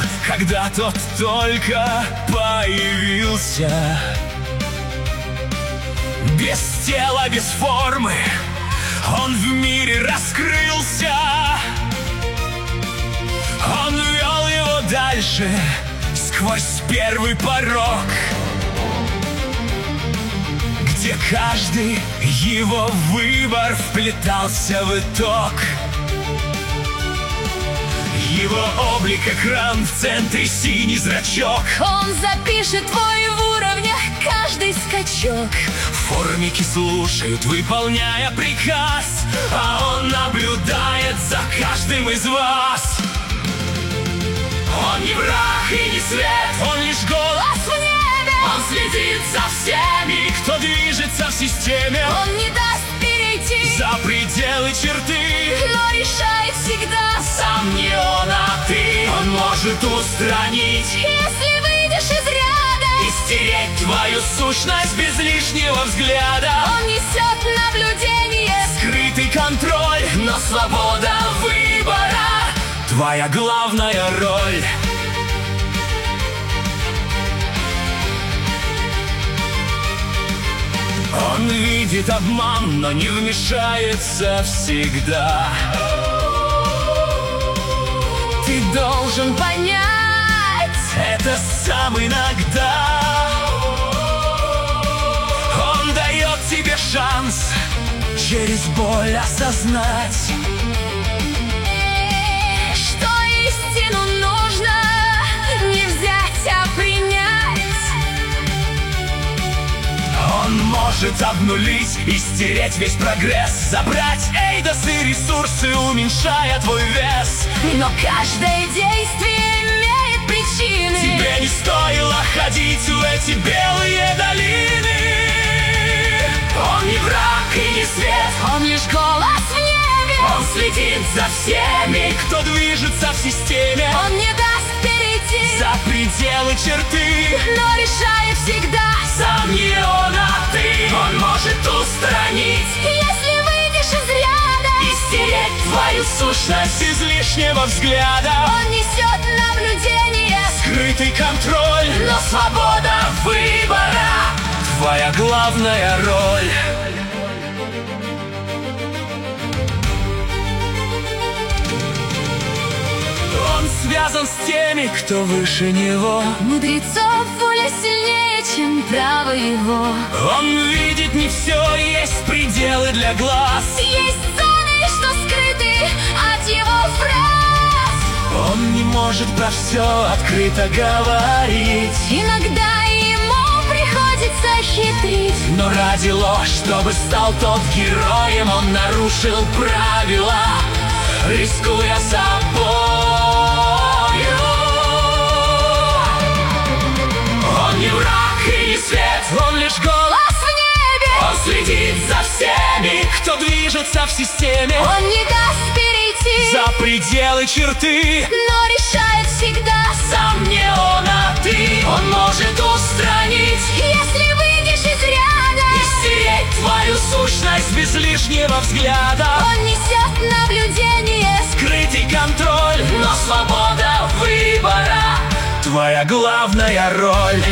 когда тот только появился. Без тела, без формы он в мире раскрылся. Он вел его дальше, сквозь первый порог, где каждый его выбор вплетался в итог. Его облик экран, в центре синий зрачок. Он запишет твой в уровнях каждый скачок. Формики слушают, выполняя приказ, а он наблюдает за каждым из вас. Он не враг и не свет, он лишь голос в небе. Он следит за всеми, кто движется в системе. Он не даст перейти за пределы черты, но решает всегда сам не он, а ты. Он может устранить, если выйдешь из ряда, и стереть твою сущность без лишнего взгляда. Он несет наблюдение, скрытый контроль, но свобода выбора — твоя главная роль. Он видит обман, но не вмешается всегда. ты должен понять, это сам иногда. Он дает тебе шанс через боль осознать, что истину нужно не взять, а принять. Он может обнулить и стереть весь прогресс, забрать эйдос и ресурсы, уменьшая твой вес. Но каждое действие имеет причины. Тебе не стоило ходить в эти белые долины. Он не враг и не свет, он лишь голос в небе. Он следит за всеми, кто движется в системе. Он не даст перейти за пределы черты, но решает всегда сам не он, а ты. Он может устранить, если выйдешь из ряда, и стереть твою сущность без лишнего взгляда. Он несет наблюдение, скрытый контроль, но свобода выбора — твоя главная роль. Он связан с теми, кто выше него. Мудрецов воля сильнее, чем право его. Он видит не все, есть пределы для глаз. Есть зоны, что скрыты от его фраз. Он не может про все открыто говорить. Иногда ему приходится хитрить, но ради ложь, чтобы стал тот героем, он нарушил правила, рискуя собой. Он не враг и не свет, он лишь голос в небе. Он следит за всеми, кто движется в системе. Он не даст перейти за пределы черты, но решает всегда сам не он, а ты. Он может устранить, если выйдешь из ряда, и стереть твою сущность без лишнего взгляда. Он несет наблюдение, скрытый контроль, но свобода выбора — твоя главная роль.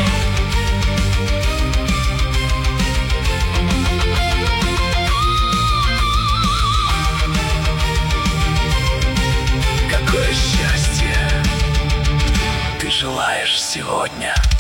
Какое счастье ты желаешь сегодня?